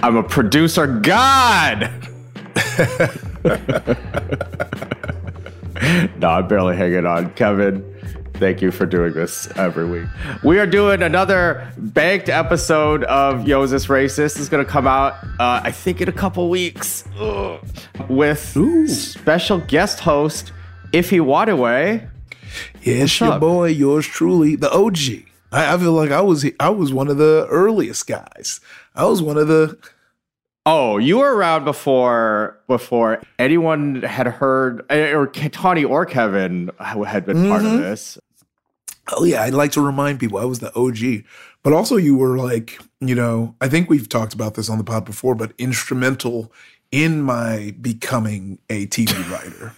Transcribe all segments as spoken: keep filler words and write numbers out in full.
I'm a producer god. No, I'm barely hanging on. Kevin, thank you for doing this every week. We are doing another banked episode of Yo, Is This Racist? This is going to come out, uh, I think, in a couple weeks. Ugh. With Ooh. special guest host, Ify Nwadiwe. Yes, What's your up? boy, yours truly, the O G. I, I feel like I was I was one of the earliest guys. I was one of the... Oh, you were around before before anyone had heard, or Tawny or Kevin had been mm-hmm. part of this. Oh, yeah. I'd like to remind people I was the O G. But also you were like, you know, I think we've talked about this on the pod before, but instrumental in my becoming a T V writer.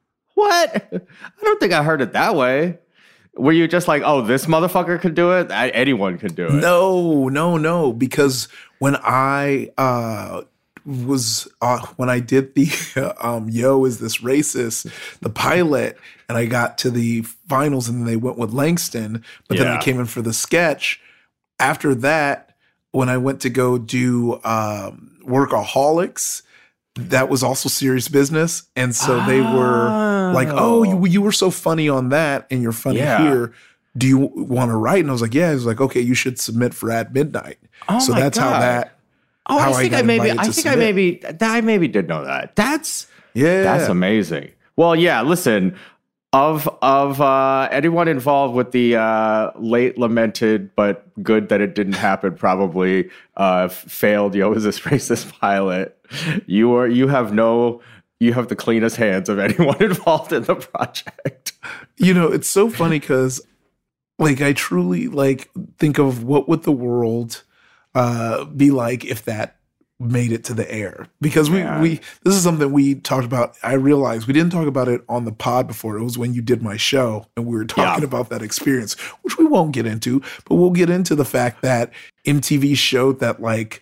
What? I don't think I heard it that way. Were you just like, oh, this motherfucker could do it? I, anyone could do it. No, no, no. Because when I uh, was, uh, when I did the um, Yo, Is This Racist? The pilot, and I got to the finals and then they went with Langston, but yeah. then I came in for the sketch. After that, when I went to go do um, Workaholics, that was also serious business. And so oh. they were like, oh, you, you were so funny on that and you're funny yeah. here. Do you want to write? And I was like, yeah. He was like, okay, you should submit for At Midnight. Oh so that's God. how that. Oh, how I think I, I maybe, I think submit. I maybe, I maybe did know that. That's, yeah, that's amazing. Well, yeah, listen, of, of uh, anyone involved with the uh, late lamented, but good that it didn't happen, probably uh, failed Yo, Is This Racist? Pilot. You are, you have no, you have the cleanest hands of anyone involved in the project. You know, it's so funny because like, I truly like think of what would the world uh, be like if that made it to the air, because we, yeah. we, this is something we talked about. I realized we didn't talk about it on the pod before. It was when you did my show and we were talking yeah. about that experience, which we won't get into, but we'll get into the fact that M T V showed that like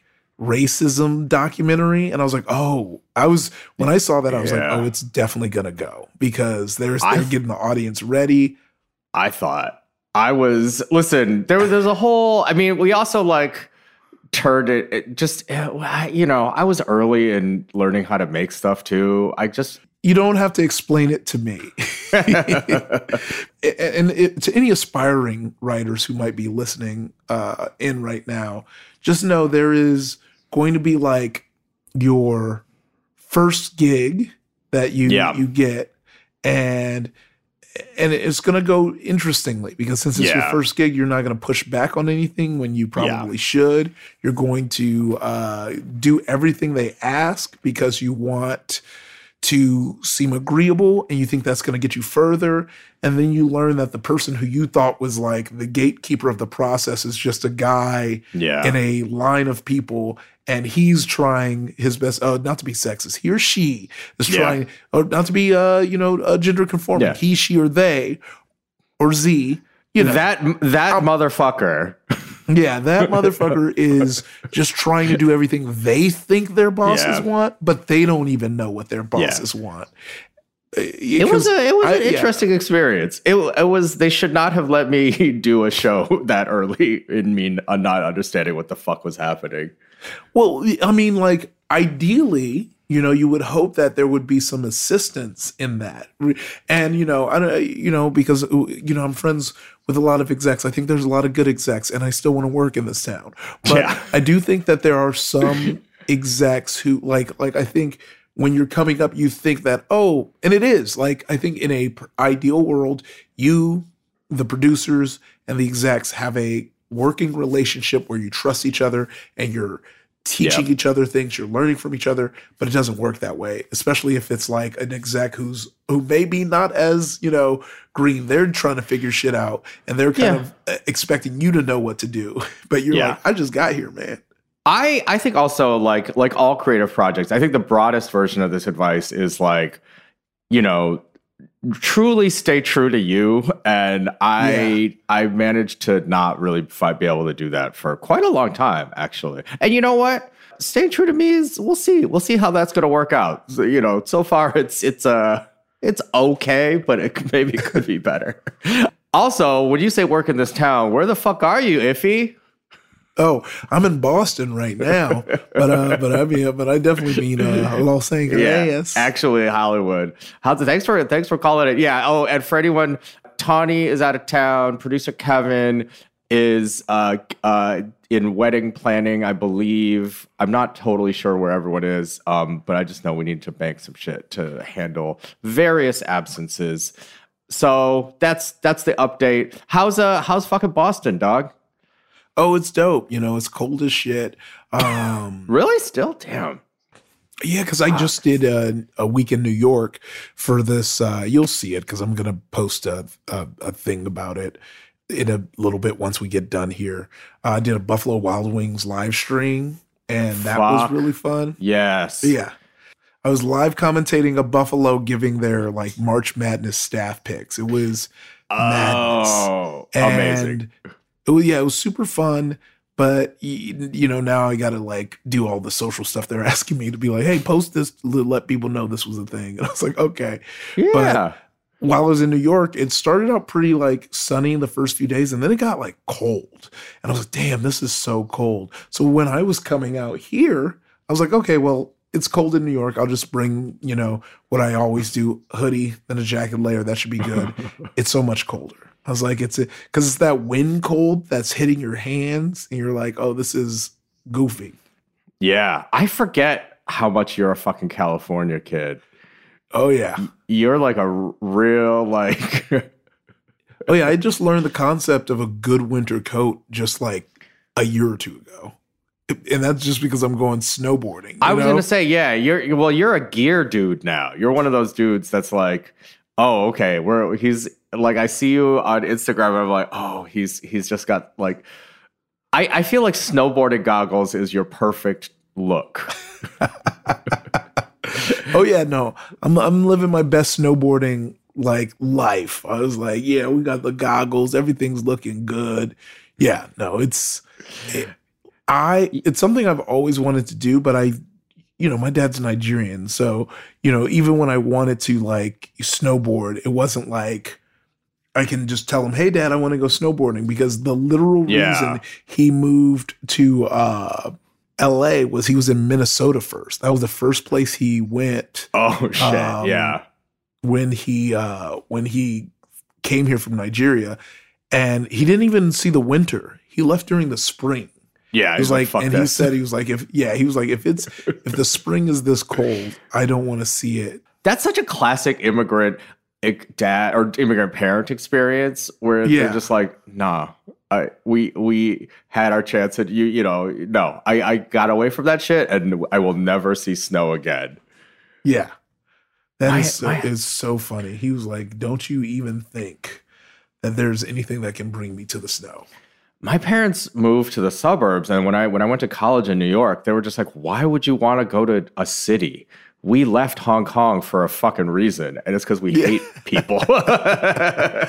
racism documentary. And I was like, oh, I was, when I saw that, I was yeah. like, oh, it's definitely going to go because there's, they're I, getting the audience ready. I thought I was, listen, there was, there's a whole, I mean, we also like, turned it, it just, you know, I was early in learning how to make stuff too. I just... You don't have to explain it to me. And it, to any aspiring writers who might be listening uh, in right now, just know there is going to be like your first gig that you yeah. you get, and And it's going to go interestingly because since it's yeah. your first gig, you're not going to push back on anything when you probably yeah. should. You're going to uh, do everything they ask because you want to seem agreeable and you think that's going to get you further. And then you learn that the person who you thought was like the gatekeeper of the process is just a guy yeah. in a line of people. And he's trying his best, uh, not to be sexist. He or she is yeah. trying, uh, not to be, uh, you know, uh, gender conforming. Yeah. He, she, or they, or Z. You know, that that I'm, motherfucker. Yeah, that motherfucker is just trying to do everything they think their bosses yeah. want, but they don't even know what their bosses yeah. want. It was a it was I, an interesting yeah. experience. It it was they should not have let me do a show that early in me not understanding what the fuck was happening. Well, I mean, like ideally, you know, you would hope that there would be some assistance in that, and you know, I don't, you know, because you know, I'm friends with a lot of execs. I think there's a lot of good execs, and I still want to work in this town. But yeah. I do think that there are some execs who, like, like I think. When you're coming up, you think that, oh, and it is like, I think in a ideal world, you, the producers and the execs have a working relationship where you trust each other and you're teaching yeah. each other things, you're learning from each other, but it doesn't work that way, especially if it's like an exec who's, who may be not as, you know, green. They're trying to figure shit out and they're kind yeah. of expecting you to know what to do. But you're yeah. like, I just got here, man. I, I think also like like all creative projects, I think the broadest version of this advice is like, you know, truly stay true to you. And I yeah. I managed to not really be able to do that for quite a long time, actually. And you know what? Staying true to me is we'll see. We'll see how that's going to work out. So, you know, so far it's it's uh it's okay, but it maybe could be better. Also, when you say work in this town, where the fuck are you, Ify? Oh, I'm in Boston right now, but uh, but I mean, but I definitely mean uh, Los Angeles. Yeah, actually Hollywood. How's it? Thanks for thanks for calling it. Yeah. Oh, and for anyone, Tawny is out of town. Producer Kevin is uh, uh, in wedding planning, I believe. I'm not totally sure where everyone is, um, but I just know we need to bank some shit to handle various absences. So that's that's the update. How's uh how's fucking Boston, dog? Oh, it's dope. You know, it's cold as shit. Um, really? Still? Damn. Yeah, because I just did a, a week in New York for this. Uh, you'll see it because I'm going to post a, a, a thing about it in a little bit once we get done here. Uh, I did a Buffalo Wild Wings live stream, and that Fuck. was really fun. Yes. Yeah. I was live commentating a Buffalo giving their like March Madness staff picks. It was madness. Oh, and amazing. It was, yeah, it was super fun. But, you, you know, now I got to like do all the social stuff they're asking me to be like, hey, post this to let people know this was a thing. And I was like, okay. Yeah. But while I was in New York, it started out pretty like sunny in the first few days and then it got like cold. And I was like, damn, this is so cold. So when I was coming out here, I was like, okay, well, it's cold in New York. I'll just bring, you know, what I always do, hoodie, then a jacket layer. That should be good. It's so much colder. I was like, it's because it's that wind cold that's hitting your hands. And you're like, oh, this is goofy. Yeah. I forget how much you're a fucking California kid. Oh, yeah. You're like a r- real, like. Oh, yeah. I just learned the concept of a good winter coat just like a year or two ago. And that's just because I'm going snowboarding. I was know? going to say, yeah, you're well, you're a gear dude now. You're one of those dudes that's like, oh, okay, we're he's like, I see you on Instagram and I'm like, oh, he's he's just got like, I, I feel like snowboarding goggles is your perfect look. Oh yeah, no, I'm I'm living my best snowboarding like life. I was like, yeah, we got the goggles, everything's looking good. Yeah, no, it's. It, I it's something I've always wanted to do, but I, you know, my dad's Nigerian, so you know, even when I wanted to like snowboard, it wasn't like I can just tell him, "Hey, Dad, I want to go snowboarding," because the literal yeah. reason he moved to uh, L A was he was in Minnesota first. That was the first place he went. Oh shit! Um, yeah. When he uh, when he came here from Nigeria, and he didn't even see the winter. He left during the spring. Yeah, he was like, like and this. he said he was like, if yeah, he was like, if it's if the spring is this cold, I don't want to see it. That's such a classic immigrant dad or immigrant parent experience where yeah. they're just like, nah, I, we we had our chance, and you you know, no, I I got away from that shit, and I will never see snow again. Yeah, that my, is so, my, is so funny. He was like, don't you even think that there's anything that can bring me to the snow. My parents moved to the suburbs, and when I when I went to college in New York, they were just like, "Why would you want to go to a city? We left Hong Kong for a fucking reason, and it's because we yeah. hate people." Yeah,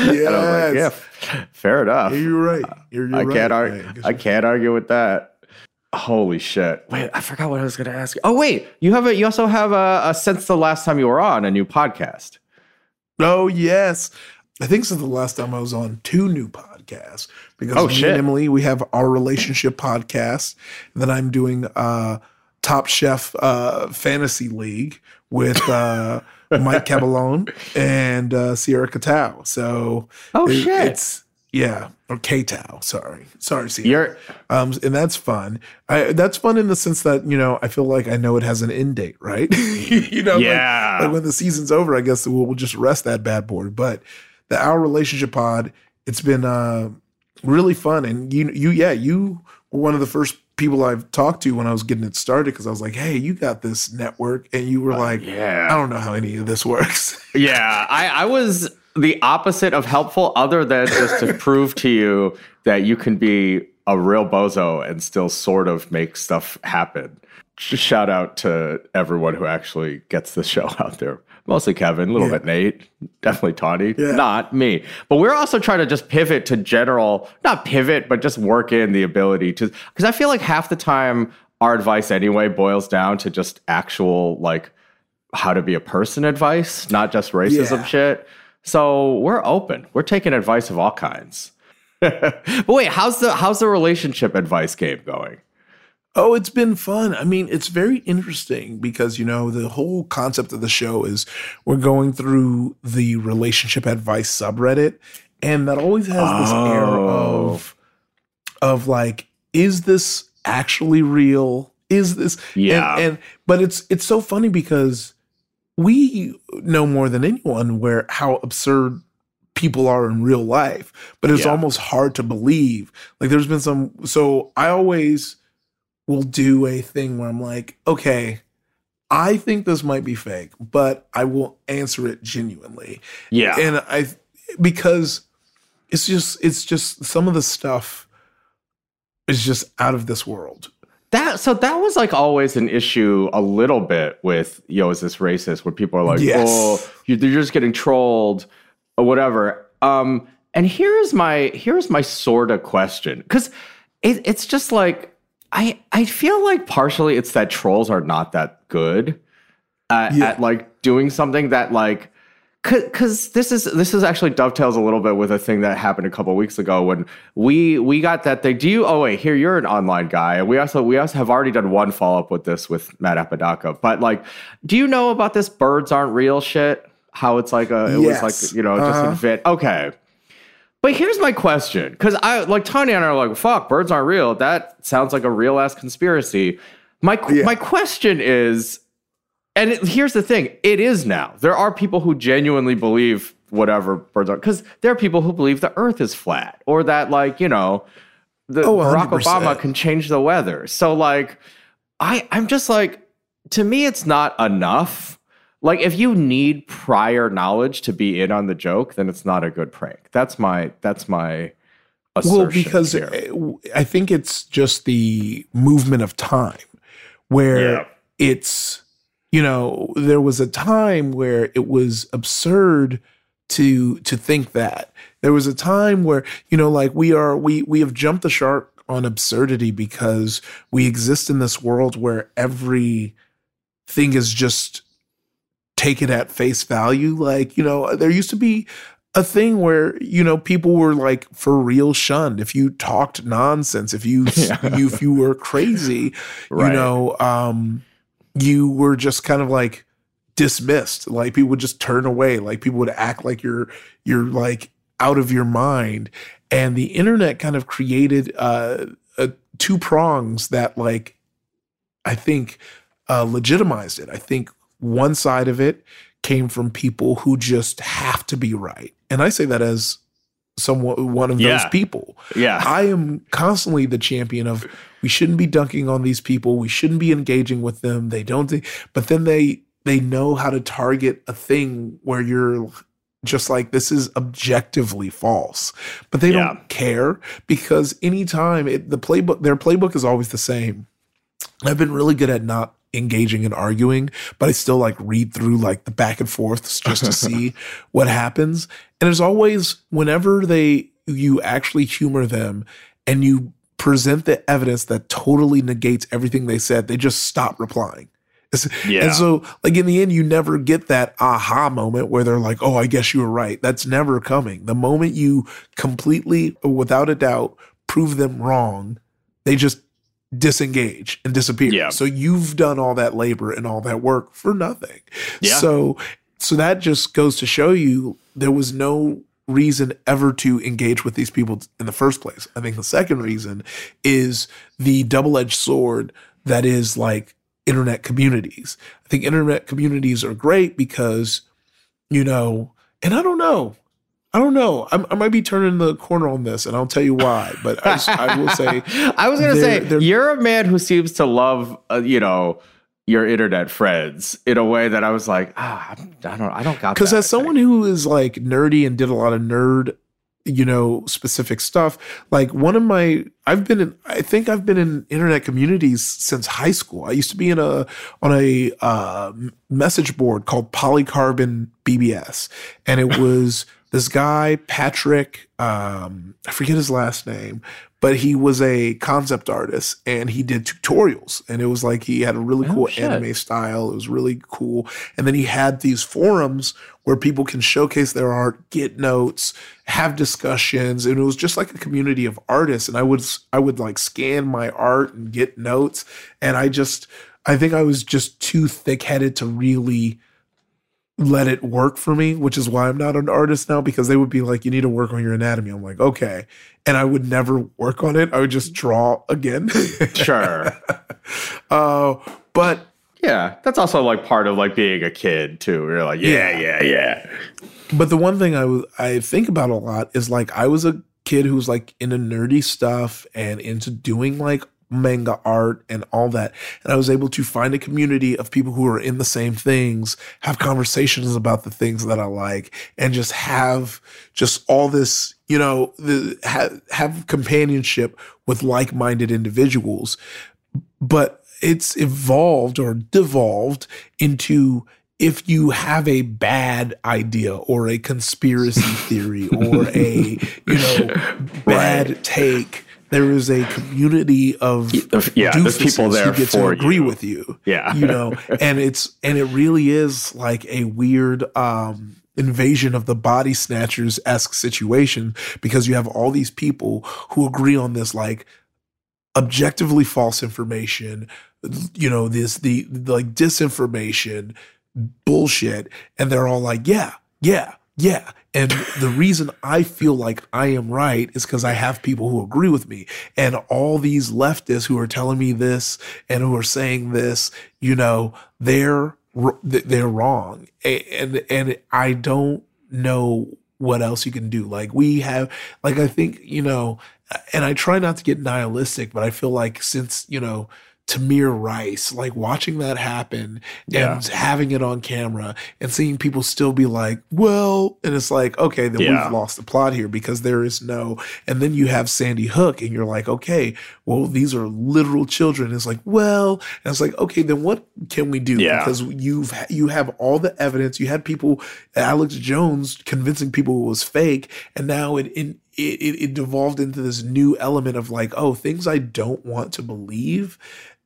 like, yeah, fair enough. Yeah, you're right. You're, you're I right. can't argue. I, I can't argue with that. Holy shit! Wait, I forgot what I was going to ask you. Oh wait, you have a you also have a, a since the last time you were on a new podcast. Oh yes. I think since the last time I was on two new podcasts because oh, me shit. and Emily, we have our relationship podcast. And then I'm doing uh, Top Chef uh, Fantasy League with uh, Mike Caballone and uh, Sierra Catao. So oh it, shit, it's yeah, or K-Tao. Sorry, sorry, Sierra. Um, and that's fun. I, that's fun in the sense that you know I feel like I know it has an end date, right? you know, yeah. Like, like when the season's over, I guess we'll, we'll just rest that bad boy, but. The Our Relationship Pod, it's been uh, really fun. And you, you, yeah, you were one of the first people I've talked to when I was getting it started because I was like, hey, you got this network. And you were uh, like, yeah. I don't know how any of this works. yeah, I, I was the opposite of helpful other than just to prove to you that you can be a real bozo and still sort of make stuff happen. Just shout out to everyone who actually gets the show out there. Mostly Kevin, a little yeah. bit Nate, definitely Tawny, yeah. not me. But we're also trying to just pivot to general, not pivot, but just work in the ability to, because I feel like half the time our advice anyway boils down to just actual, like, how to be a person advice, not just racism yeah. shit. So we're open. We're taking advice of all kinds. But wait, how's the how's the relationship advice game going? Oh, it's been fun. I mean, it's very interesting because, you know, the whole concept of the show is we're going through the relationship advice subreddit, and that always has this oh. air of of like, is this actually real? Is this yeah? And, and but it's it's so funny because we know more than anyone where how absurd people are in real life, but it's yeah. almost hard to believe. Like there's been some, so I always will do a thing where I'm like, okay, I think this might be fake, but I will answer it genuinely. Yeah. And I, because it's just, it's just some of the stuff is just out of this world. That, so that was like always an issue a little bit with, yo, is this racist? Where people are like, yes. oh, you're just getting trolled or whatever. Um, and here's my, here's my sort of question. Cause it, it's just like, I, I feel like partially it's that trolls are not that good uh, yeah. at like doing something that like, because this is this is actually dovetails a little bit with a thing that happened a couple of weeks ago when we we got that thing. Do you? Oh wait, here you're an online guy, and we also we also have already done one follow up with this with Matt Apodaca. But like, do you know about this birds aren't real shit? How it's like a it yes. was like you know just uh-huh. a fit. Okay. But here's my question, because I like Tanya and I are like, fuck, birds aren't real. That sounds like a real ass conspiracy. My yeah. my question is, and it, here's the thing, it is now. There are people who genuinely believe whatever birds are, because there are people who believe the Earth is flat, or that like you know, the oh, Barack Obama can change the weather. So like, I I'm just like, to me, it's not enough. Like, if you need prior knowledge to be in on the joke, then it's not a good prank. That's my that's my assertion. Well, because here. I think it's just the movement of time where yeah. it's, you know, there was a time where it was absurd to to think that. There was a time where, you know, like we are we we have jumped the shark on absurdity because we exist in this world where everything is just take it at face value. Like, you know, there used to be a thing where, you know, people were like for real shunned. If you talked nonsense, if you, yeah. you if you were crazy, right. you know, um, you were just kind of like dismissed. Like people would just turn away. Like people would act like you're, you're like out of your mind. And the internet kind of created uh, uh two prongs that like, I think uh, legitimized it. I think one side of it came from people who just have to be right. And I say that as someone, one of yeah. those people. Yeah. I am constantly the champion of we shouldn't be dunking on these people. We shouldn't be engaging with them. They don't think, but then they, they know how to target a thing where you're just like, this is objectively false, but they yeah. don't care because anytime it, the playbook, their playbook is always the same. I've been really good at not engaging and arguing, but I still like read through like the back and forths just to see what happens. And there's always, whenever they, you actually humor them and you present the evidence that totally negates everything they said, they just stop replying. Yeah. And so like in the end, you never get that aha moment where they're like, oh, I guess you were right. That's never coming. The moment you completely, without a doubt, prove them wrong, they just disengage and disappear. Yeah. So you've done all that labor and all that work for nothing. Yeah. So, so that just goes to show you there was no reason ever to engage with these people in the first place. I think the second reason is the double-edged sword that is like internet communities. I think internet communities are great because, you know, and I don't know, I don't know. I'm, I might be turning the corner on this, and I'll tell you why. But I, I will say, I was going to say, they're, you're a man who seems to love, uh, you know, your internet friends in a way that I was like, ah, I don't, I don't got that. Because as someone who is like nerdy and did a lot of nerd, you know, specific stuff, like one of my, I've been in, I think I've been in internet communities since high school. I used to be in a, on a uh, message board called Polycarbon B B S, and it was this guy, Patrick, um, I forget his last name, but he was a concept artist and he did tutorials. And it was like he had a really Oh, cool shit. anime style. It was really cool. And then he had these forums where people can showcase their art, get notes, have discussions. And it was just like a community of artists. And I would, I would like scan my art and get notes. And I just, I think I was just too thick-headed to really let it work for me, which is why I'm not an artist now, because they would be like, you need to work on your anatomy. I'm like, okay. And I would never work on it. I would just draw again. Sure. uh, but Yeah, that's also like part of like being a kid too. You're like, yeah, yeah, yeah. but the one thing I w- I think about a lot is like I was a kid who was like into nerdy stuff and into doing like manga art and all that. And I was able to find a community of people who are in the same things, have conversations about the things that I like, and just have just all this, you know, the, have, have companionship with like-minded individuals. But it's evolved or devolved into, if you have a bad idea or a conspiracy theory or a, you know, bad Right. take, there is a community of Yeah, there's doofuses people there who get for to agree you. with you. Yeah. You know, and it's and it really is like a weird um invasion of the body snatchers-esque situation, because you have all these people who agree on this like objectively false information, you know, this the like disinformation bullshit, and they're all like, yeah, yeah, yeah. And the reason I feel like I am right is because I have people who agree with me. And all these leftists who are telling me this and who are saying this, you know, they're they're wrong. And and I don't know what else you can do. Like we have, like I think, you know, and I try not to get nihilistic, but I feel like since, you know, Tamir Rice, like watching that happen Yeah. and having it on camera and seeing people still be like, well, and it's like, okay, then Yeah. we've lost the plot here because there is no, and then you have Sandy Hook and you're like, okay, well, these are literal children. It's like, well, and it's like, okay, then what can we do? Yeah. Because you've, you have all the evidence. You had people, Alex Jones convincing people it was fake. And now it, it, it, it devolved into this new element of like, oh, things I don't want to believe,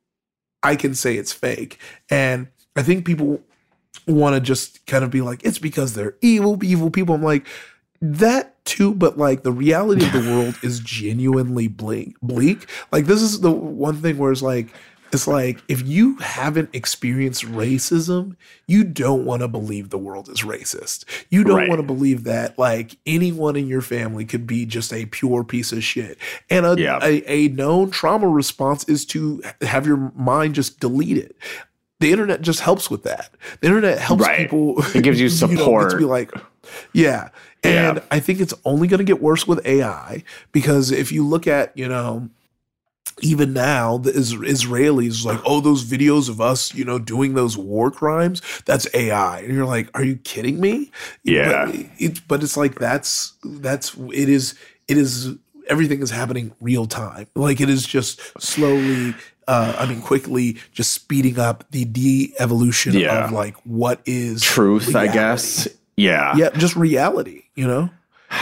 I can say it's fake. And I think people want to just kind of be like, it's because they're evil, evil people. I'm like, that too, but like the reality of the world is genuinely bleak. Bleak. Like this is the one thing where it's like, it's like if you haven't experienced racism, you don't want to believe the world is racist. You don't Right. want to believe that like anyone in your family could be just a pure piece of shit. And a, Yeah. a, a known trauma response is to have your mind just delete it. The internet just helps with that. The internet helps Right. people. It gives you know, get support. to be like, yeah. And Yeah. I think it's only going to get worse with A I, because if you look at, you know, even now, the is- Israelis like, oh, those videos of us, you know, doing those war crimes, that's A I. And you're like, are you kidding me? Yeah. But it's, but it's like, that's, that's, it is, it is, everything is happening real time. Like it is just slowly, uh, I mean, quickly just speeding up the de-evolution Yeah. of like what is Truth, I reality. guess. Yeah. Yeah, just reality, you know?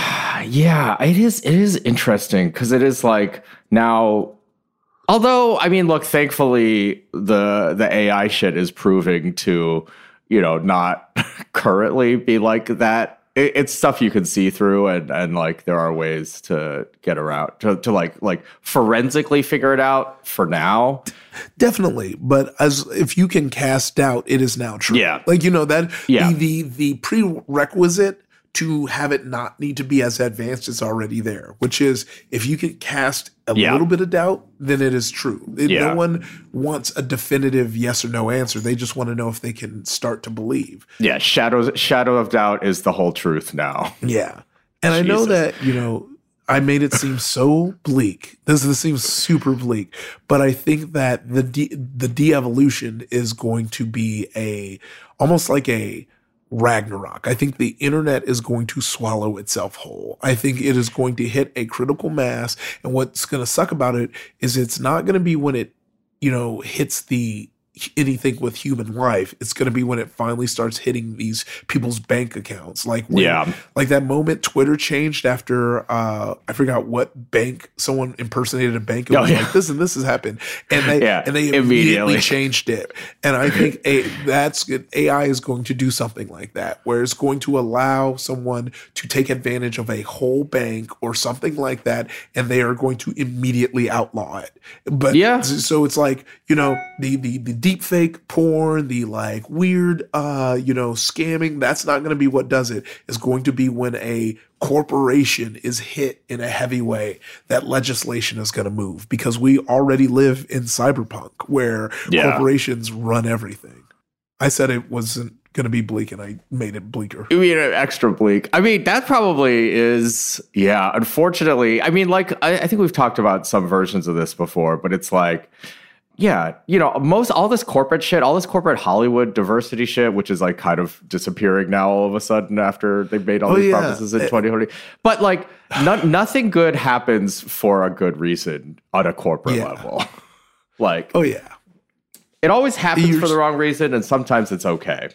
Yeah, it is it is interesting because it is like now, although I mean, look, thankfully the the A I shit is proving to, you know, not currently be like that. It, it's stuff you can see through, and and like there are ways to get around to, to like like forensically figure it out for now. Definitely, but as if you can cast doubt, it is now true. Yeah. Like you know that Yeah. the, the the prerequisite to have it not need to be as advanced is already there, which is if you can cast a Yeah. little bit of doubt, then it is true. It- Yeah. No one wants a definitive yes or no answer. They just want to know if they can start to believe. Yeah, shadows shadow of doubt is the whole truth now. Yeah. And I know Jesus. that, you know, I made it seem so bleak. This this seems super bleak, but I think that the de- the de-evolution is going to be a almost like a Ragnarok. I think the internet is going to swallow itself whole. I think it is going to hit a critical mass, and what's going to suck about it is it's not going to be when it, you know, hits the anything with human life. It's going to be when it finally starts hitting these people's bank accounts. Like when, yeah. like that moment Twitter changed after uh, I forgot what bank someone impersonated a bank. It was oh, yeah. like this and this has happened, and they yeah, and they immediately, immediately changed it. And I think a, that's good. A I is going to do something like that, where it's going to allow someone to take advantage of a whole bank or something like that, and they are going to immediately outlaw it. But yeah, so it's like, you know, the the the deep fake porn, the like weird, uh, you know, scamming, that's not going to be what does it. It's going to be when a corporation is hit in a heavy way that legislation is going to move, because we already live in cyberpunk where yeah. corporations run everything. I said it wasn't going to be bleak and I made it bleaker. You mean extra bleak? I mean, that probably is, yeah, unfortunately. I mean, like, I, I think we've talked about some versions of this before, but it's like, yeah, you know, most all this corporate shit, all this corporate Hollywood diversity shit, which is like kind of disappearing now all of a sudden after they've made all oh, these yeah. promises in twenty twenty. But like, no, nothing good happens for a good reason on a corporate yeah. level. Like, oh yeah, it always happens You're, for the wrong reason, and sometimes it's okay.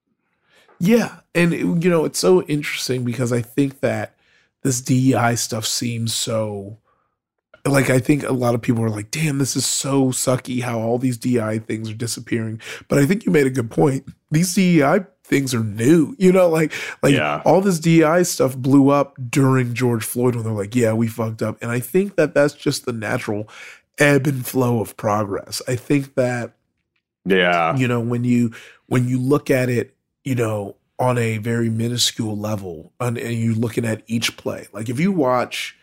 Yeah, and it, you know, it's so interesting because I think that this D E I stuff seems so. Like, I think a lot of people are like, damn, this is so sucky how all these D E I things are disappearing. But I think you made a good point. These D E I things are new, you know, like, like yeah. all this D E I stuff blew up during George Floyd when they're like, yeah, we fucked up. And I think that that's just the natural ebb and flow of progress. I think that, yeah, you know, when you, when you look at it, you know, on a very minuscule level and, and you're looking at each play, like if you watch,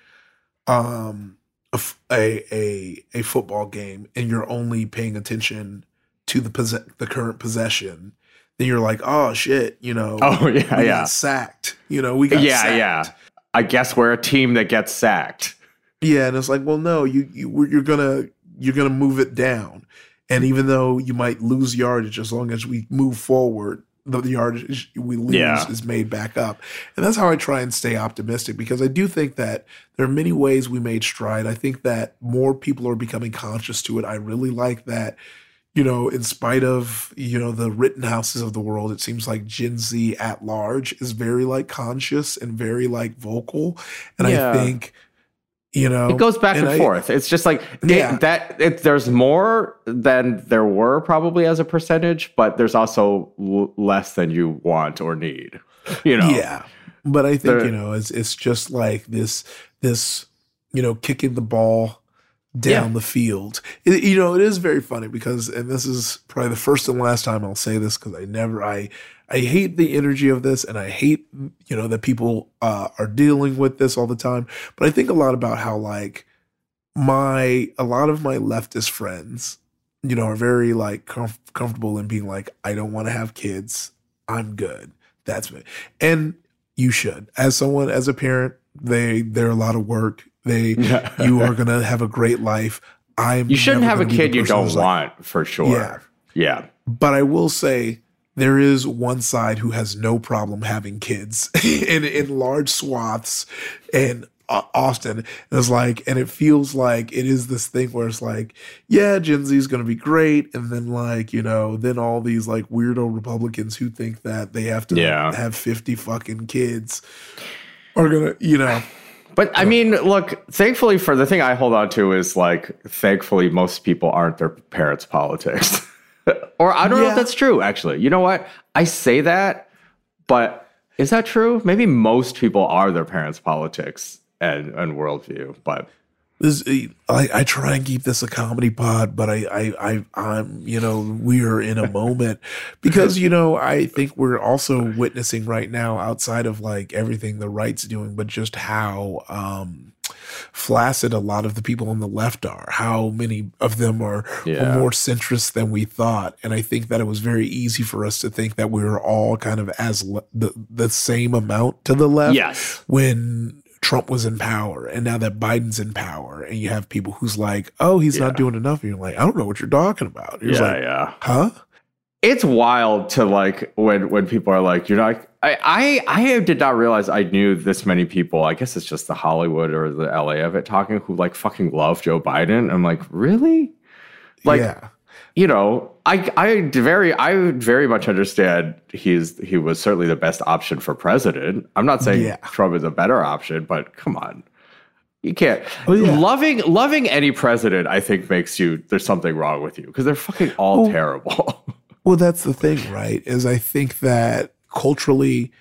um, A, a a football game and you're only paying attention to the possess- the current possession, then you're like, oh shit, you know, oh yeah, we yeah, got sacked, you know, we got yeah, sacked. yeah. I guess we're a team that gets sacked. Yeah, and it's like, well, no, you you you're gonna you're gonna move it down, and even though you might lose yardage, as long as we move forward, the yardage we lose yeah. is made back up. And that's how I try and stay optimistic, because I do think that there are many ways we made stride. I think that more people are becoming conscious to it. I really like that, you know, in spite of, you know, the Rittenhouses of the world, it seems like Gen Z at large is very like conscious and very like vocal. And yeah. I think, you know, it goes back and, and I, forth. It's just like yeah. it, that. It, there's more than there were probably as a percentage, but there's also l- less than you want or need. You know, yeah. But I think you know, it's it's just like this this you know, kicking the ball down yeah. the field. It, you know, it is very funny because, and this is probably the first and last time I'll say this because I never I. I hate the energy of this, and I hate, you know, that people uh, are dealing with this all the time. But I think a lot about how, like, my a lot of my leftist friends, you know, are very like comf- comfortable in being like, I don't want to have kids. I'm good. That's me. And you should, as someone, as a parent, they they're a lot of work. They you are gonna have a great life. I'm. You shouldn't have a kid you don't want, like, for sure. Yeah, yeah. But I will say, there is one side who has no problem having kids in in large swaths and uh, often. And it's like, and it feels like it is this thing where it's like, yeah, Gen Z is going to be great. And then like, you know, then all these like weirdo Republicans who think that they have to yeah. have fifty fucking kids are going to, you know. But I mean, look, thankfully for the thing I hold on to is like, thankfully most people aren't their parents' politics. Or I don't yeah. know if that's true, actually. You know what? I say that, but is that true? Maybe most people are their parents' politics and, and worldview, but this, I, I try and keep this a comedy pod, but I, I, I, I'm, you know, we are in a moment because, you know, I think we're also witnessing right now, outside of like everything the right's doing, but just how, um, flaccid a lot of the people on the left are, how many of them are, yeah. are more centrist than we thought. And I think that it was very easy for us to think that we were all kind of as le- the, the same amount to the left yes. when Trump was in power. And now that Biden's in power and you have people who's like, oh, he's yeah. not doing enough. And you're like, I don't know what you're talking about. You're yeah, like, yeah. huh? It's wild to like when when people are like, you're not. I, I I did not realize I knew this many people. I guess it's just the Hollywood or the L A of it talking who like fucking love Joe Biden. I'm like, really? Like, yeah. you know, I I very I very much understand he's he was certainly the best option for president. I'm not saying Yeah. Trump is a better option, but come on. You can't Oh, yeah. loving loving any president, I think, makes you there's something wrong with you because they're fucking all Well, terrible. Well, that's the thing, right? Is I think that culturally,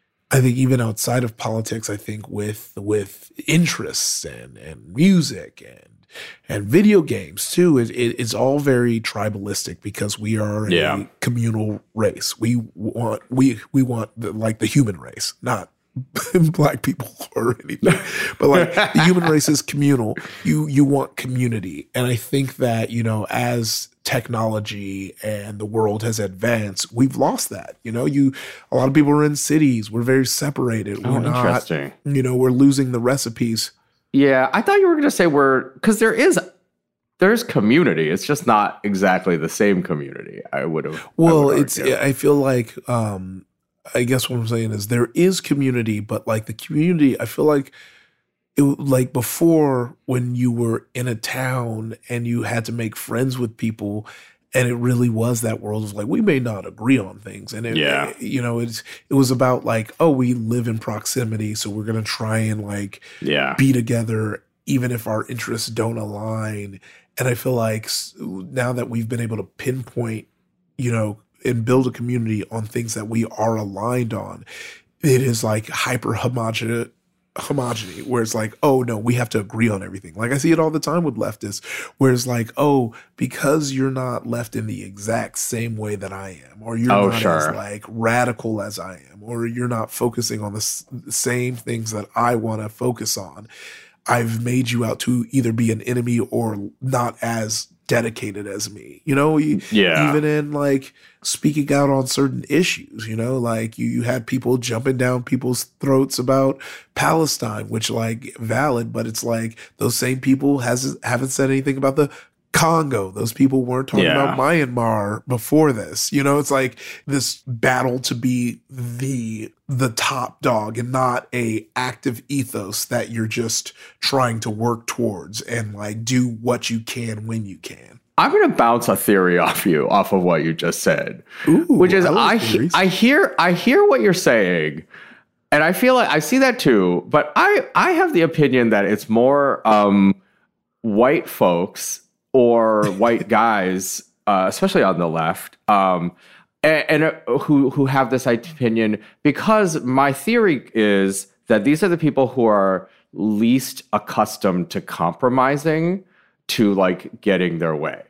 I think even outside of politics, I think with with interests and and music and and video games too, it, it it's all very tribalistic because we are a Yeah. communal race. We want we we want the, like the human race, not black people or anything, but like the human race is communal. You you want community, and I think that, you know, as technology and the world has advanced, we've lost that. You know, you a lot of people are in cities. We're very separated. Oh, We're not, interesting. you know, we're losing the recipes. Yeah, I thought you were going to say we're because there is there's community. It's just not exactly the same community. I would have. Well, I would it's argue. I feel like um I guess what I'm saying is there is community, but like the community, I feel like it like before when you were in a town and you had to make friends with people, and it really was that world of like we may not agree on things, and it, Yeah. it- you know, it's it was about like, oh, we live in proximity, so we're gonna try and like yeah. be together even if our interests don't align. And I feel like s- now that we've been able to pinpoint, you know, and build a community on things that we are aligned on, it is like hyper homogeneous homogeny where it's like, oh no, we have to agree on everything. Like I see it all the time with leftists, where it's like, oh, because you're not left in the exact same way that I am, or you're Oh, not sure. as like radical as I am, or you're not focusing on the s- same things that I want to focus on, I've made you out to either be an enemy or not as dedicated as me. You know, you, Yeah. even in like speaking out on certain issues, you know, like you, you had people jumping down people's throats about Palestine, which like valid, but it's like those same people has haven't said anything about the Congo. Those people weren't talking Yeah. about Myanmar before this. You know, it's like this battle to be the the top dog and not a active ethos that you're just trying to work towards and like do what you can when you can. I'm going to bounce a theory off you, off of what you just said, Ooh, which is I love I he- theories. I hear I hear what you're saying, and I feel like I see that too. But I I have the opinion that it's more um, white folks or white guys, uh, especially on the left, um, and, and uh, who who have this opinion because my theory is that these are the people who are least accustomed to compromising to like getting their way.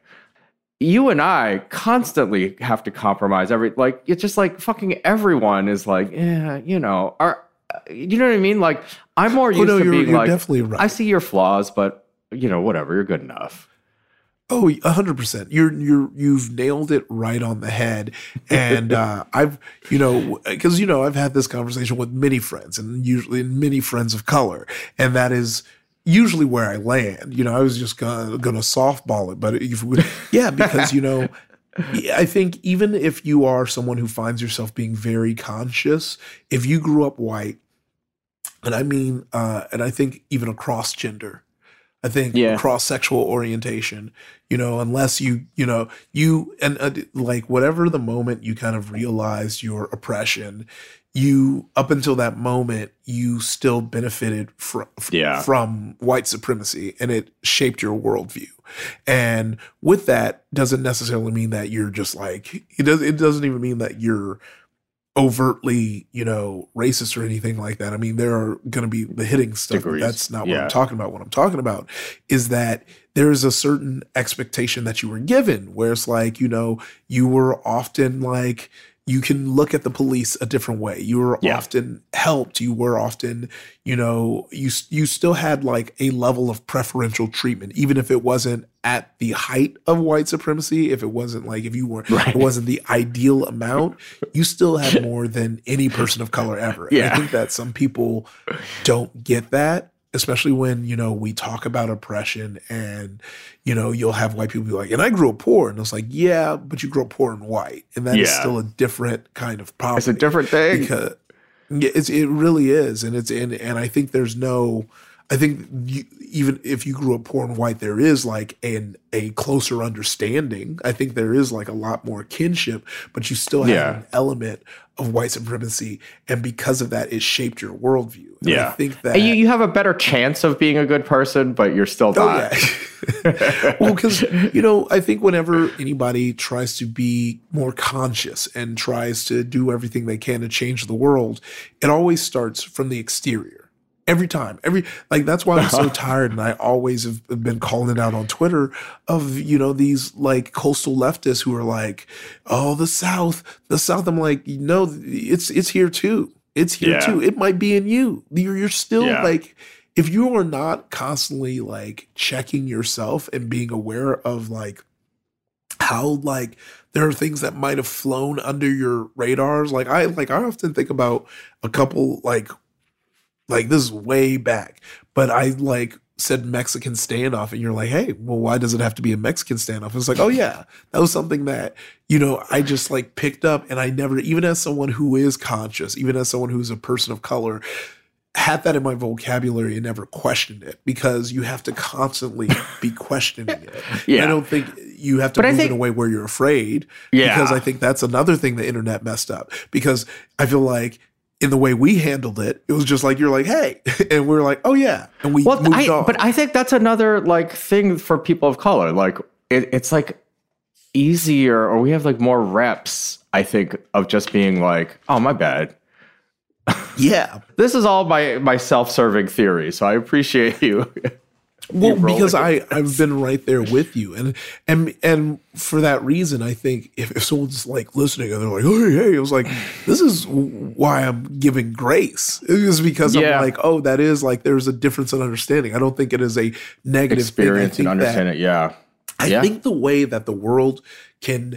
You and I constantly have to compromise every like it's just like fucking everyone is like, yeah, you know, are you know what I mean? Like I'm more Oh, used no, to you're, being you're like definitely right. I see your flaws, but you know, whatever, you're good enough. Oh, a hundred percent. You're you're you've nailed it right on the head. And uh, I've you know because you know I've had this conversation with many friends and usually many friends of color, and that is usually where I land. You know, I was just gonna gonna softball it, but if we, yeah, because you know. I think even if you are someone who finds yourself being very conscious, if you grew up white, and I mean, uh, and I think even across gender, I think Yeah. across sexual orientation, you know, unless you, you know, you, and uh, like whatever the moment you kind of realize your oppression, you, up until that moment, you still benefited from, Yeah. from white supremacy and it shaped your worldview. And with that doesn't necessarily mean that you're just like, it does, it doesn't even mean that you're overtly, you know, racist or anything like that. I mean, there are going to be the hitting stuff, but Degrees. that's not what Yeah. I'm talking about. What I'm talking about is that there is a certain expectation that you were given where it's like, you know, you were often like, you can look at the police a different way. You were Yeah. often helped. You were often, you know, you you still had like a level of preferential treatment, even if it wasn't at the height of white supremacy. If it wasn't like if you were, Right. it wasn't the ideal amount. You still had more than any person of color ever. And Yeah. I think that some people don't get that. Especially when, you know, we talk about oppression and, you know, you'll have white people be like, and I grew up poor. And it's like, yeah, but you grew up poor and white. And that is Yeah. still a different kind of poverty. It's a different thing. Because yeah, it's, it really is. And it's, and, and I think there's no, I think you, even if you grew up poor and white, there is like an a closer understanding. I think there is like a lot more kinship, but you still have Yeah. an element of white supremacy, and because of that, it shaped your worldview. And Yeah. I think that And you, you have a better chance of being a good person, but you're still Oh, not. yeah. Well, because, you know, I think whenever anybody tries to be more conscious and tries to do everything they can to change the world, it always starts from the exterior. Every time, every, like, that's why I'm so tired. And I always have been calling it out on Twitter of, you know, these like coastal leftists who are like, oh, the South, the South. I'm like, no, it's, it's here too. It's here Yeah. too. It might be in you. You're, you're still Yeah. like, if you are not constantly like checking yourself and being aware of like how like there are things that might have flown under your radars. Like I like I often think about a couple like like this is way back, but I like said Mexican standoff and you're like, hey, well, why does it have to be a Mexican standoff? It's like, oh yeah, that was something that, you know, I just like picked up, and I never, even as someone who is conscious, even as someone who's a person of color, had that in my vocabulary and never questioned it, because you have to constantly be questioning it. Yeah. I don't think you have to But I move think- in a way where you're afraid, Yeah. because I think that's another thing the internet messed up, because I feel like in the way we handled it, it was just like, you're like, hey, and we're like, oh yeah. And we Well, moved I, on. but I think that's another like thing for people of color. Like it, it's like easier, or we have like more reps, I think, of just being like, oh, my bad. yeah. This is all my my self-serving theory, so I appreciate you. Well, rolling because with I, I've been right there with you. And and and for that reason, I think if, if someone's like listening and they're like, hey, hey, I was like, this is why I'm giving grace. It is because Yeah. I'm like, oh, that is like, there's a difference in understanding. I don't think it is a negative Experience thing. I and think that- understand it. Yeah. I Yeah. think the way that the world can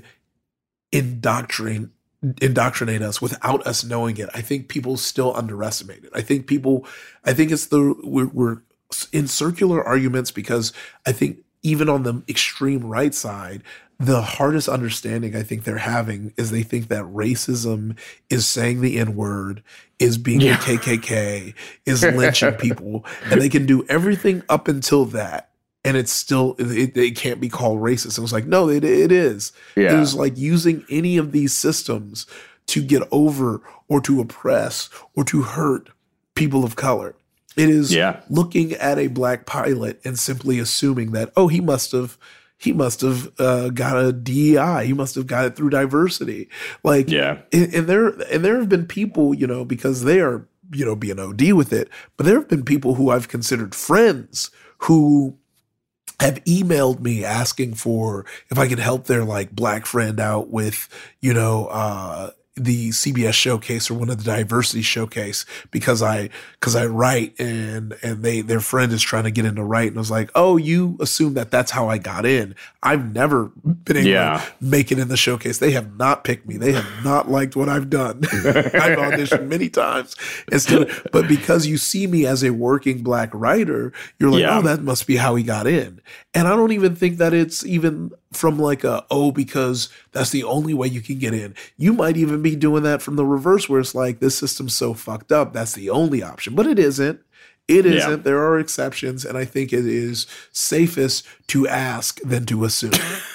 indoctrinate indoctrinate us without us knowing it, I think people still underestimate it. I think people, I think it's the, we're, we're in circular arguments, because I think even on the extreme right side, the hardest understanding I think they're having is they think that racism is saying the N-word, is being Yeah. a K K K, is lynching people, and they can do everything up until that. And it's still, it, it can't be called racist. It was like, no, it, it is. Yeah. It is like using any of these systems to get over or to oppress or to hurt people of color. It is Yeah. looking at a black pilot and simply assuming that, oh, he must have, he must have uh, got a D E I. He must have got it through diversity. Like, Yeah. and, and there, and there have been people, you know, because they are, you know, being O D with it, but there have been people who I've considered friends who have emailed me asking for if I could help their like black friend out with, you know, uh, the C B S showcase or one of the diversity showcase, because I, cause I write and, and they, their friend is trying to get into write. And I was like, oh, you assume that that's how I got in. I've never been able Yeah. to make it in the showcase. They have not picked me. They have not liked what I've done. I've auditioned many times instead, but because you see me as a working black writer, you're like, Yeah. oh, that must be how he got in. And I don't even think that it's even from like a, oh, because that's the only way you can get in. You might even be doing that from the reverse, where it's like, this system's so fucked up, that's the only option. But it isn't. It isn't. Yeah. There are exceptions. And I think it is safest to ask than to assume.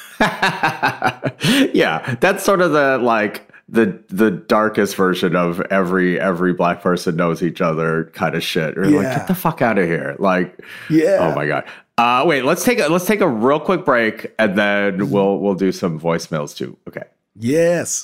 Yeah, that's sort of the like the the darkest version of every every black person knows each other kind of shit. Or like, Yeah. get the fuck out of here. Like, Yeah. oh my god. Uh, wait, let's take a let's take a real quick break, and then we'll we'll do some voicemails too. Okay. Yes.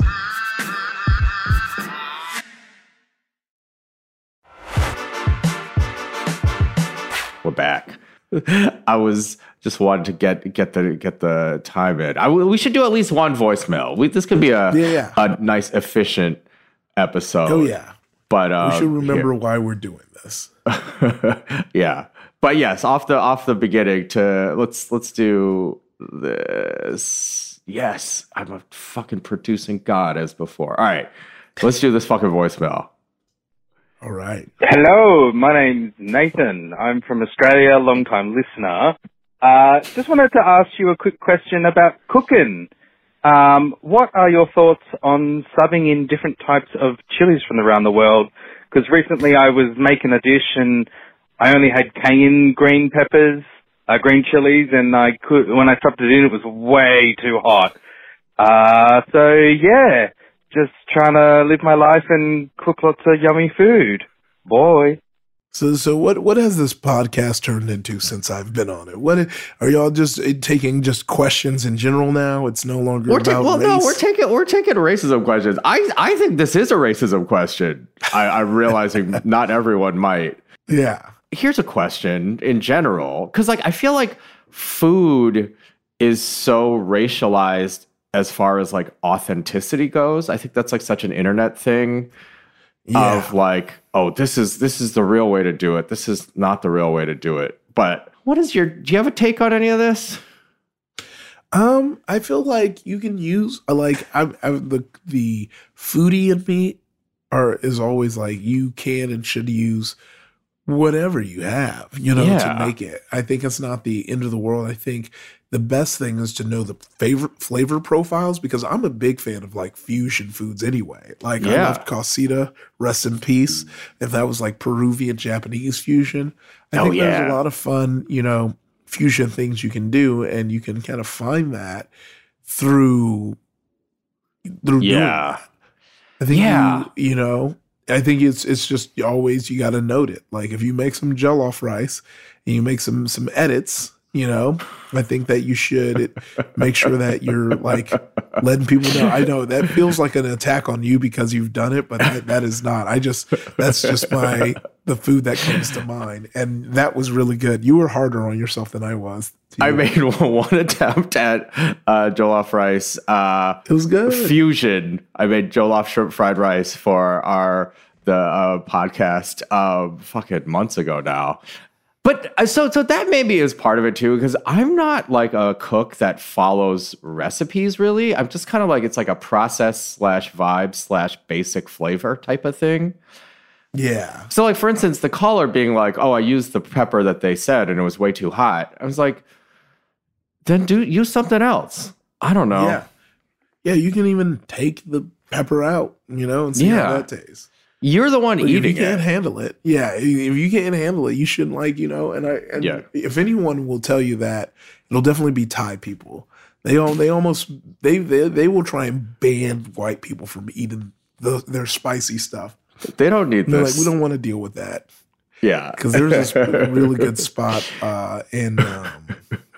We're back. I was just wanted to get get the get the time in. I, we should do at least one voicemail. We, this could be a Yeah, yeah. a nice efficient episode. Oh, yeah. But uh, We should remember here. why we're doing this. Yeah, but yes, off the off the beginning to let's let's do this. Yes, I'm a fucking producing god as before. All right, let's do this fucking voicemail. All right. Hello, my name's Nathan. I'm from Australia, long-time listener. Uh, just wanted to ask you a quick question about cooking. Um, what are your thoughts on subbing in different types of chilies from around the world? Because recently I was making a dish and I only had cayenne green peppers, uh, green chilies, and I could, when I dropped it in, it was way too hot. Uh, so yeah, just trying to live my life and cook lots of yummy food. Boy. So, so what, what has this podcast turned into since I've been on it? What are y'all just taking just questions in general now? It's no longer We're ta- about well, race? no, we're taking we're taking racism questions. I I think this is a racism question. I, I'm realizing not everyone might. Yeah. Here's a question in general, because like I feel like food is so racialized as far as like authenticity goes. I think that's like such an internet thing. Yeah. Of like, oh, this is this is the real way to do it. This is not the real way to do it. But what is your? Do you have a take on any of this? Um, I feel like you can use like I, I the the foodie in me are is always like you can and should use whatever you have, you know, Yeah. to make it. I think it's not the end of the world. I think the best thing is to know the favorite flavor profiles, because I'm a big fan of like fusion foods anyway. Like I Yeah. loved Cosita, rest in peace. If that was like Peruvian Japanese fusion, I Oh, think yeah. there's a lot of fun, you know, fusion things you can do, and you can kind of find that through through doing Yeah. that. I think Yeah. you, you know, I think it's it's just always you got to note it. Like if you make some jollof rice and you make some some edits, you know, I think that you should make sure that you're like letting people know. I know that feels like an attack on you because you've done it, but that, that is not. I just that's just my the food that comes to mind, and that was really good. You were harder on yourself than I was. I made one attempt at uh, jollof rice. Uh, It was good. Fusion. I made jollof shrimp fried rice for our the uh, podcast uh, fucking months ago now. But uh, so so that maybe is part of it too, because I'm not like a cook that follows recipes really. I'm just kind of like it's like a process slash vibe slash basic flavor type of thing. Yeah. So like for instance, the caller being like, "Oh, I used the pepper that they said and it was way too hot." I was like, then do use something else. I don't know. Yeah. Yeah, you can even take the pepper out, you know, and see Yeah. how that tastes. You're the one But if you eating can't it. handle it, yeah, if you can't handle it, you shouldn't like, you know, and I and Yeah. if anyone will tell you that, it'll definitely be Thai people. They all they almost they they, they will try and ban white people from eating the, their spicy stuff. They don't need They're this. like, we don't want to deal with that. yeah. Because there's this really good spot uh, in um,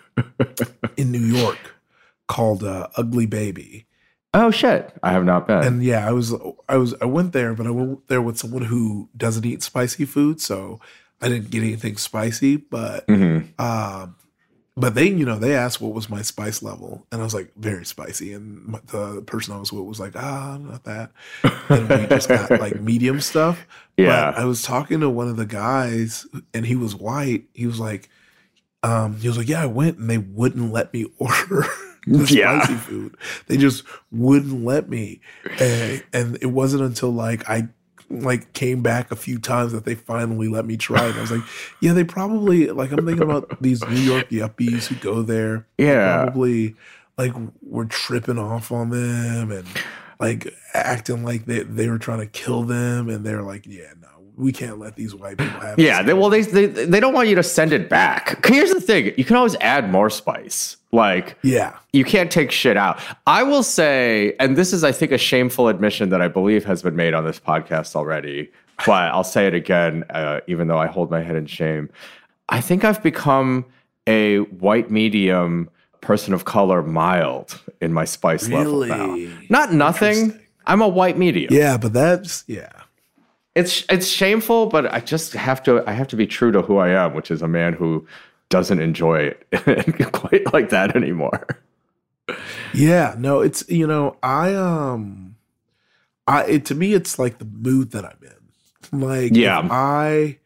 in New York called uh, Ugly Baby. Oh shit! I have not been. And yeah, I was, I was, I went there, but I went there with someone who doesn't eat spicy food, so I didn't get anything spicy. But, Mhm. um, but they, you know, they asked what was my spice level, and I was like, very spicy. And my, the person I was with was like, ah, not that. And we just got like medium stuff. Yeah. But I was talking to one of the guys, and he was white. He was like, um, he was like, yeah, I went, and they wouldn't let me order the Yeah. spicy food. They just wouldn't let me. And, and it wasn't until like I like came back a few times that they finally let me try it. I was like, yeah, they probably like I'm thinking about these New York yuppies who go there. They Yeah. probably like were tripping off on them and like acting like they, they were trying to kill them, and they're like, yeah, no, we can't let these white people have Yeah, this. they, well, they, they they don't want you to send it back. Here's the thing: you can always add more spice. Like, Yeah. you can't take shit out. I will say, and this is, I think, a shameful admission that I believe has been made on this podcast already, but I'll say it again, uh, even though I hold my head in shame. I think I've become a white medium person of color, mild in my spice level now. Really? Not nothing. Interesting. I'm a white medium. Yeah, but that's yeah. It's it's shameful, but I just have to I have to be true to who I am, which is a man who doesn't enjoy it quite like that anymore. Yeah, no, it's you know, I um I it to me it's like the mood that I'm in. Like Yeah. if I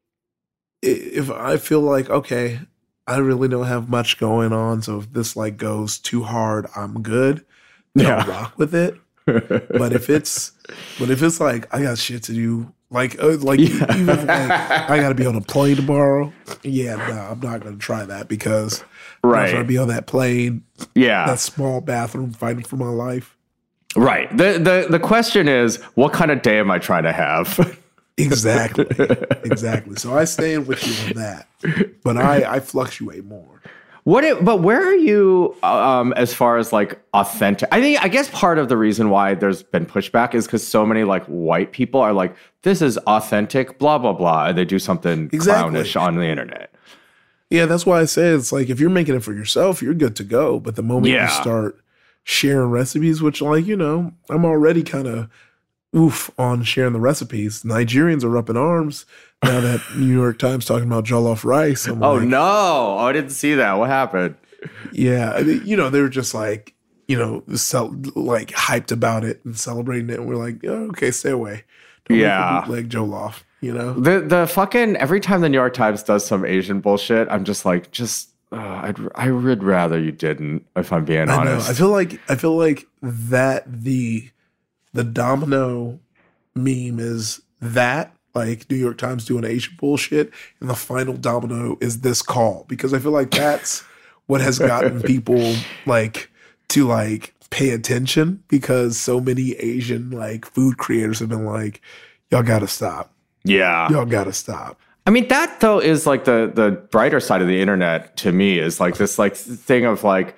if I feel like okay, I really don't have much going on, so if this like goes too hard, I'm good. Then I'll Yeah. rock with it. But if it's but if it's like I got shit to do, like uh, like Yeah. even if, like I got to be on a plane tomorrow, yeah, no, I'm not going to try that because I'm not Right. trying to be on that plane, Yeah. that small bathroom, fighting for my life. Right. The, the the question is, what kind of day am I trying to have? Exactly. Exactly. So I stand with you on that. But I, I fluctuate more. What it, but where are you um, as far as like authentic? I think I guess part of the reason why there's been pushback is because so many like white people are like, this is authentic, blah blah blah, and they do something Exactly. clownish on the internet. Yeah, that's why I say it's like if you're making it for yourself, you're good to go. But the moment Yeah. you start sharing recipes, which like, you know, I'm already kind of oof on sharing the recipes. Nigerians are up in arms now that New York Times talking about jollof rice. I'm Oh like, no! Oh, I didn't see that. What happened? yeah, I mean, you know, they were just like, you know, cel- like hyped about it and celebrating it. And we're like, oh, okay, stay away. Don't Yeah. make a bootleg jollof, you know? The the fucking every time the New York Times does some Asian bullshit, I'm just like, just uh, I'd I would rather you didn't. If I'm being I know. honest, I feel like I feel like that the the domino meme is that like New York Times doing Asian bullshit, and the final domino is this call because I feel like that's what has gotten people like to like pay attention because so many Asian like food creators have been like, y'all gotta stop, yeah. y'all gotta stop. I mean, that though is like the the brighter side of the internet to me is like this like thing of like,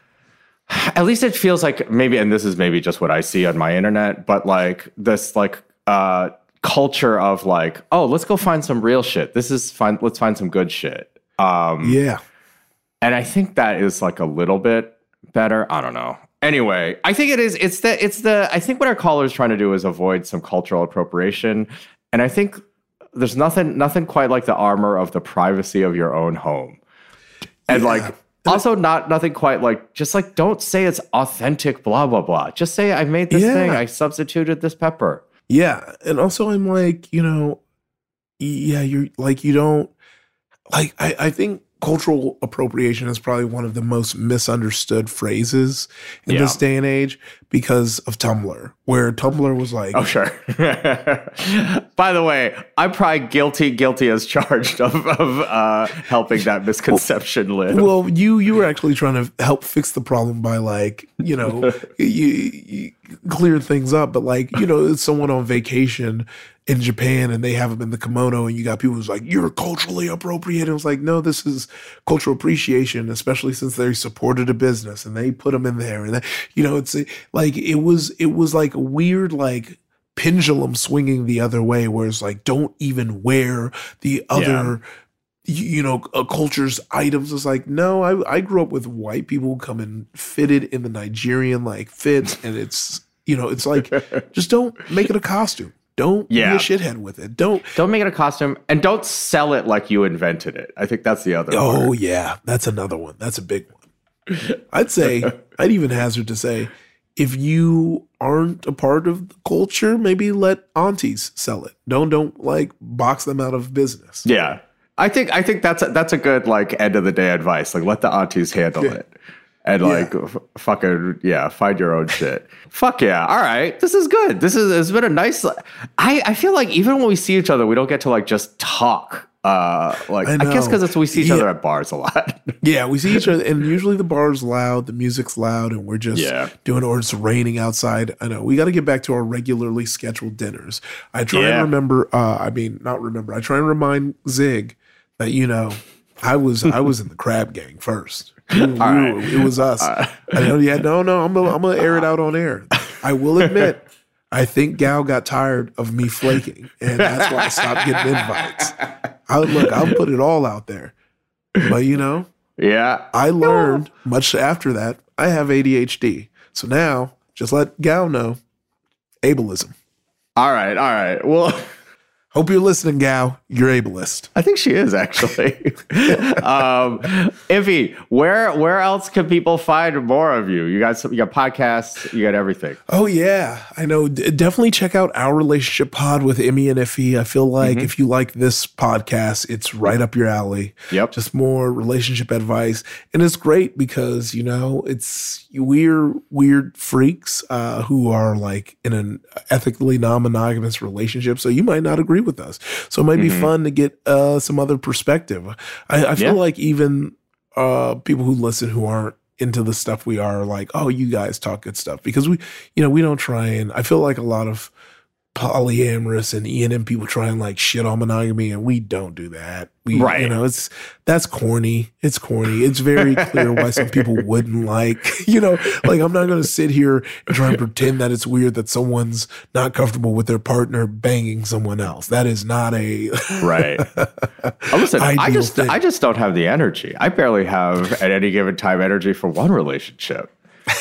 at least it feels like maybe, and this is maybe just what I see on my internet, but like this like uh, culture of like, oh, let's go find some real shit. This is fine. Let's find some good shit. Um, Yeah. and I think that is like a little bit better. I don't know. Anyway, I think it is. It's the. It's the. I think what our caller is trying to do is avoid some cultural appropriation, and I think there's nothing. Nothing quite like the armor of the privacy of your own home, and Yeah. like. Also, not nothing quite like just like don't say it's authentic, blah blah blah. Just say I made this Yeah. thing. I substituted this pepper. Yeah. And also I'm like, you know, yeah, you're like you don't like I, I think cultural appropriation is probably one of the most misunderstood phrases in Yeah. this day and age because of Tumblr, where Tumblr was like, Oh sure. By the way, I'm probably guilty, guilty as charged of of uh, helping that misconception live. well, you you were actually trying to help fix the problem by like, you know, you, you clear things up, but like, you know, it's someone on vacation in Japan and they have them in the kimono and you got people who's like, you're culturally appropriated. It was like, no, this is cultural appreciation, especially since they supported a business and they put them in there. And, that, you know, it's like, it was, it was like a weird, like pendulum swinging the other way where it's like, don't even wear the other, you, you know, a culture's items. It's like, no, I, I grew up with white people coming fitted in the Nigerian like fits. And it's, you know, it's like, just don't make it a costume. Don't Yeah. be a shithead with it. Don't. Don't make it a costume and don't sell it like you invented it. I think that's the other Oh part. yeah, that's another one. That's a big one. I'd say I'd even hazard to say, if you aren't a part of the culture, maybe let aunties sell it. Don't don't like box them out of business. Yeah. I think I think that's a, that's a good like end of the day advice. Like let the aunties handle Yeah. it. And like Yeah. f- fucking yeah, find your own shit. Fuck yeah. All right. This is good. This is it's been a nice I I feel like even when we see each other, we don't get to like just talk. Uh like I I, guess know. because it's we see each Yeah. other at bars a lot. Yeah, we see each other, and usually the bar's loud, the music's loud, and we're just Yeah. doing, or it's raining outside. I know we got to get back to our regularly scheduled dinners. I try Yeah. and remember. Uh, I mean, not remember. I try and remind Zig that you know I was I was in the Crab Gang first. We- we right. were- it was us. I know. Yeah, no, no. I'm gonna, I'm gonna air it out on air. I will admit. I think Gal got tired of me flaking, and that's why I stopped getting invites. I look, I'll put it all out there, but you know. Yeah. I learned much after that I have A D H D. So now just let Gal know ableism. All right. All right. Well, Hope you're listening, Gal. You're ableist. I think she is actually. um, Ivy, where where else can people find more of you? You got some, you got podcasts, you got everything. Oh yeah, I know. D- definitely check out Our Relationship Pod with Emmy and Iffy. I feel like if you like this podcast, it's right up your alley. Yep. Just more relationship advice, and it's great because you know it's we're weird freaks uh, who are like in an ethically non-monogamous relationship. So you might not agree with us. So it might be fun to get uh, some other perspective. I, I feel Yeah. like even uh, people who listen who aren't into the stuff we are like, oh, you guys talk good stuff because we, you know, we don't try and I feel like a lot of polyamorous and E and M people try and like shit on monogamy, and we don't do that. We, right. You know, it's that's corny. It's corny. It's very clear why some people wouldn't like, you know, like I'm not going to sit here and try and pretend that it's weird that someone's not comfortable with their partner banging someone else. That is not a right. Oh, listen, I just thing. I just don't have the energy. I barely have at any given time energy for one relationship.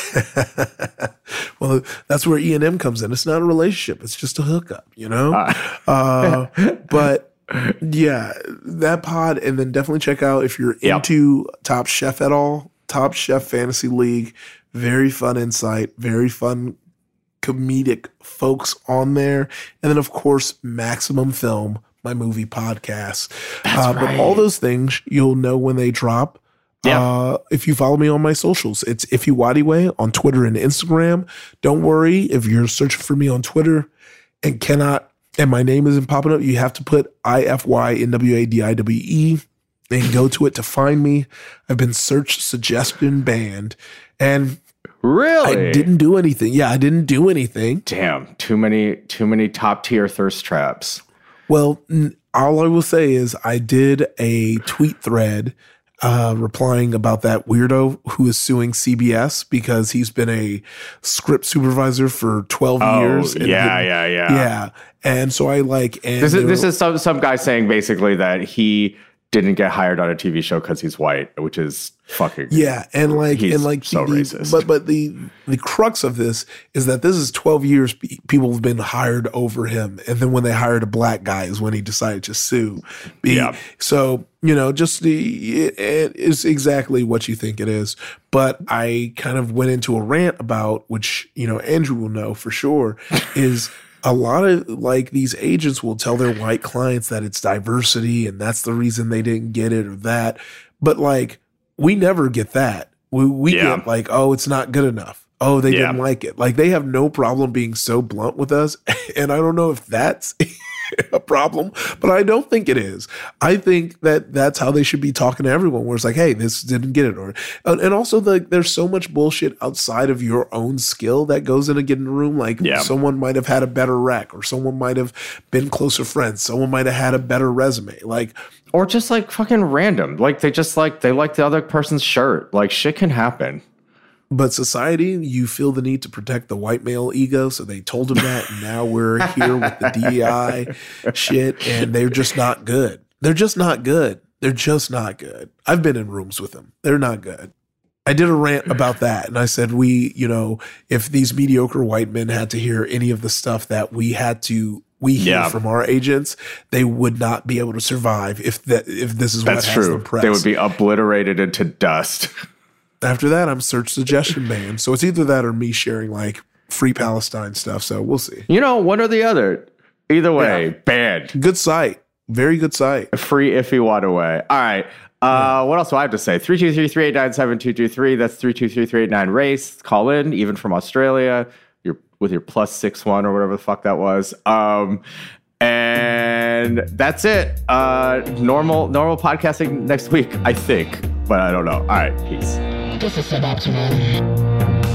Well, that's where E and M comes in. It's not a relationship. It's just a hookup, you know? Uh, uh, but yeah, that pod, and then definitely check out if you're yep. into Top Chef at all, Top Chef Fantasy League. Very fun insight, very fun comedic folks on there. And then, of course, Maximum Film, my movie podcast. That's uh, right. But all those things, you'll know when they drop. Yeah. Uh, if you follow me on my socials, it's Ify Nwadiwe on Twitter and Instagram. Don't worry if you're searching for me on Twitter and cannot, and my name isn't popping up, you have to put I F Y N W A D I W E and go to it to find me. I've been search suggestion banned, and really, I didn't do anything. Yeah, I didn't do anything. Damn, too many, too many top tier thirst traps. Well, all I will say is I did a tweet thread Uh, replying about that weirdo who is suing C B S because he's been a script supervisor for twelve oh, years. And yeah, yeah, yeah. Yeah. And so I like, and this is, this is some, some guy saying basically that he didn't get hired on a T V show because he's white, which is fucking yeah, and like he's and like so the, racist. But but the the crux of this is that this is twelve years people have been hired over him, and then when they hired a black guy is when he decided to sue. Be, yeah. So you know, just the it, it is exactly what you think it is. But I kind of went into a rant about, which you know Andrew will know for sure, is. A lot of like these agents will tell their white clients that it's diversity and that's the reason they didn't get it or that. But like, we never get that. We, we yeah. get like, oh, it's not good enough. Oh, they yeah. didn't like it. Like they have no problem being so blunt with us. And I don't know if that's a problem, but I don't think it is. I think that that's how they should be talking to everyone, where it's like, hey, this didn't get it. Or, and also the, there's so much bullshit outside of your own skill that goes in a given room. Like yeah. someone might have had a better rec, or someone might have been closer friends. Someone might have had a better resume. Like, or just like fucking random. Like they just like, they like the other person's shirt. Like shit can happen. But society, you feel the need to protect the white male ego, so they told him that, and now we're here with the D E I shit, and they're just not good. They're just not good. They're just not good. I've been in rooms with them. They're not good. I did a rant about that, and I said, we, you know, if these mediocre white men had to hear any of the stuff that we had to we hear yeah. from our agents, they would not be able to survive if that if this is That's what has true. them pressed. They would be obliterated into dust. After that, I'm search suggestion banned. So it's either that or me sharing like free Palestine stuff. So we'll see. You know, one or the other. Either way, yeah. banned. Good site. Very good site. Free Ify Nwadiwe. All right. Uh, yeah. What else do I have to say? three two three, three eight nine, seven two two three. That's three two three, three eight nine, race. Call in, even from Australia. You're with your plus six one or whatever the fuck that was. Um, and that's it. Uh, normal, normal podcasting next week, I think. But I don't know. All right. Peace. This is suboptimal.